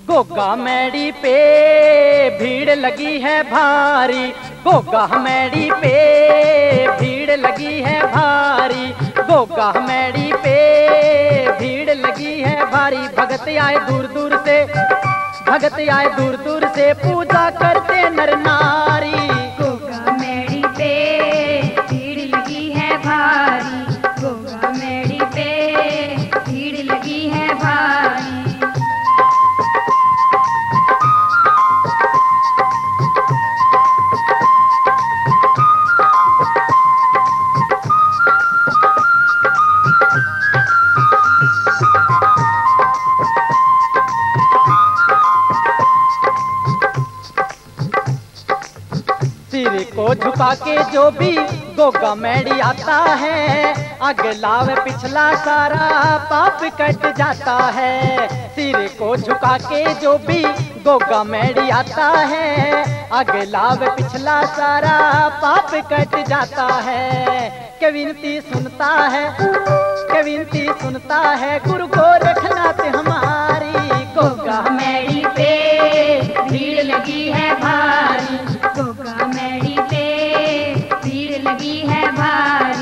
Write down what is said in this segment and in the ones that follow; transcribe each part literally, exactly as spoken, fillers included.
गोगा मैड़ी पे भीड़ लगी है भारी, गोगा मैड़ी पे भीड़ लगी है भारी, गोगा मैड़ी पे भीड़ लगी है भारी। भगत आए दूर दूर से, भगत आए दूर दूर से, पूजा करते नर नारी। गोगा मैड़ी पे भीड़ लगी है भारी, गोगा मैड़ी पे भीड़ लगी है भारी। सिर को झुका के जो भी गोगा मैड़ी आता है, अगला व पिछला सारा पाप कट जाता है। सिर को झुका के जो भी गोगा मैड़ी आता है, अगला व पिछला सारा पाप कट जाता है। के विनती सुनता है, के विनती सुनता है, गुरु गोरखनाथ हमारी। गोगा मैड़ी पे भीड़ लगी है भारी, गोगा मैड़ी पे भीड़ लगी है भारी।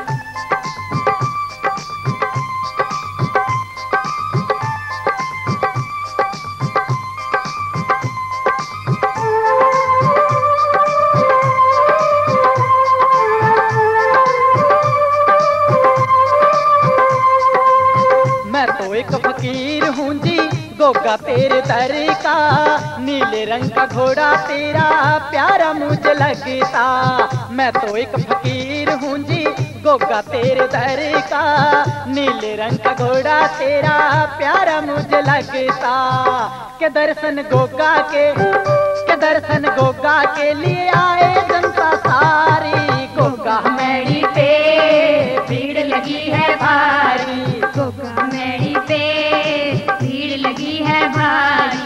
मैं तो एक फकीर हूँ जी गोगा तेरे दर का, नीले रंग का घोड़ा तेरा प्यारा मुझे लगता। मैं तो एक फकीर हूँ जी गोगा तेरे दर का, नीले रंग का घोड़ा तेरा प्यारा मुझे लगता। के दर्शन गोगा के, के दर्शन गोगा के लिए आए जनता सारी। गोगा मैड़ी पे भीड़ लगी है भारी, गोगा मैड़ी पे भीड़ लगी है भारी।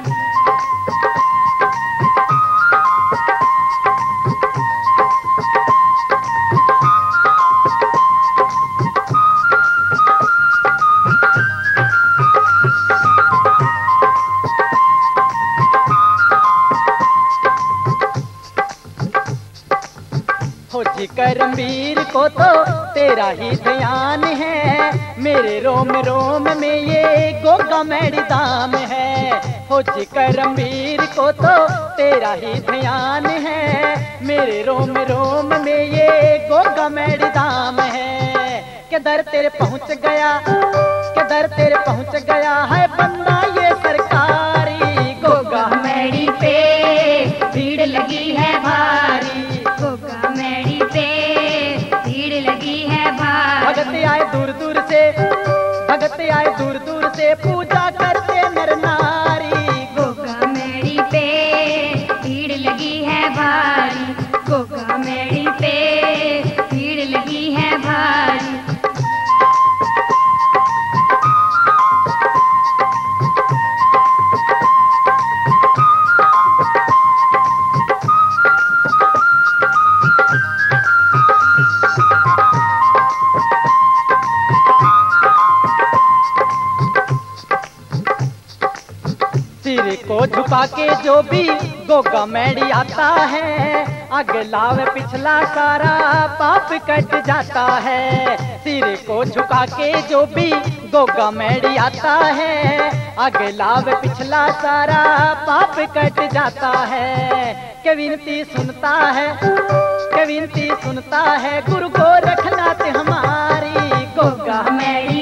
हो जी करमवीर को तो तेरा ही ध्यान है, मेरे रोम रोम में ये गोगा मैड़ी दाम है। हो जी करमवीर को तो तेरा ही ध्यान है, मेरे रोम रोम में ये गोगा मैड़ी दाम है। के दर तेरे पहुँच गया, के दर तेरे पहुँच गया है बंदा ये सरकारी। गोगा मैड़ी पे भीड़ लगी है भारी, गोगा मैड़ी पे भीड़ लगी है भारी। भगत आए दूर दूर से, भगत आए दूर दूर से, पूजा करते नर नारी। गोगा मैड़ी पे भीड़ लगी है भारी, गोगा मैड़ी पे भीड़ लगी है भारी। सिर को झुका के जो भी गोगा मैड़ी आता है, अगला व पिछला सारा पाप कट जाता है। सिर को झुका के जो भी गोगा मैड़ी आता है, अगला व पिछला सारा पाप कट जाता है। के विनती सुनता है, के विनती सुनता है, गुरु गोरखनाथ हमारी। गोगा मैड़ी